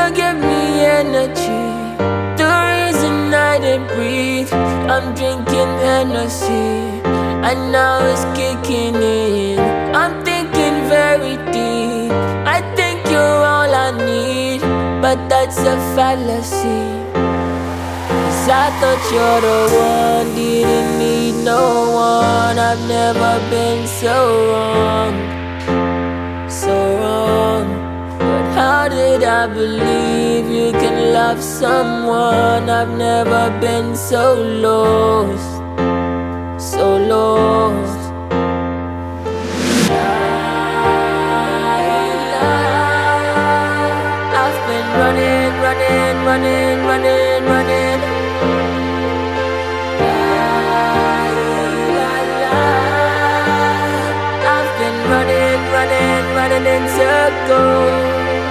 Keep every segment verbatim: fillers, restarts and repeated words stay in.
you give me energy, the reason I didn't breathe. I'm drinking Hennessy, and now it's kicking in. I'm thinking very deep. I think you're all I need, but that's a fallacy. 'Cause I thought you're the one, didn't need no one. I've never been so wrong, so wrong. But how did I believe you can love someone? I've never been so lost, so lost. I've been running, running, running, running, running. I've been running, running, running in circles.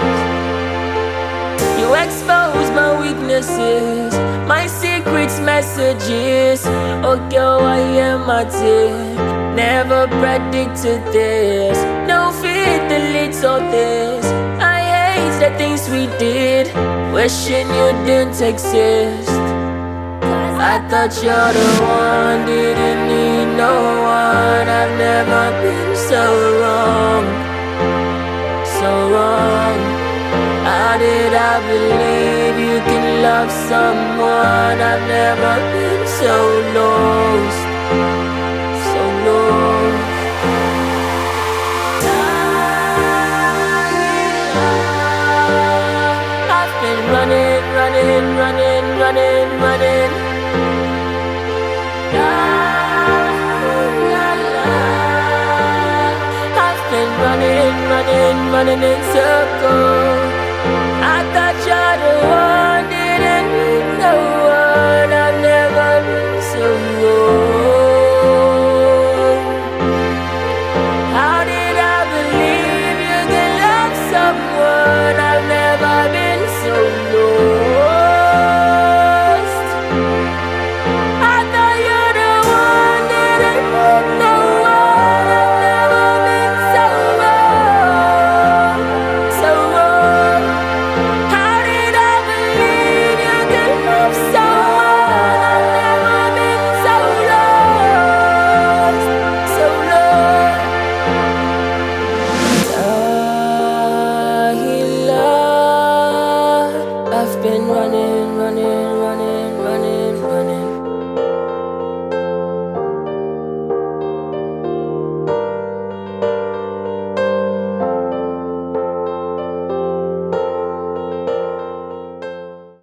You expose my weaknesses, my secrets, messages. Oh girl, I am my tear. Never predicted this. No fear deletes all this. I hate the things we did, wishing you didn't exist. I thought you're the one, didn't need no one. I've never been so wrong, so wrong. How did I believe you can love someone? I've never been so lost, so lost. I've been running, running, running, running, running. I've been running, running, running in circles. I thought you're the one.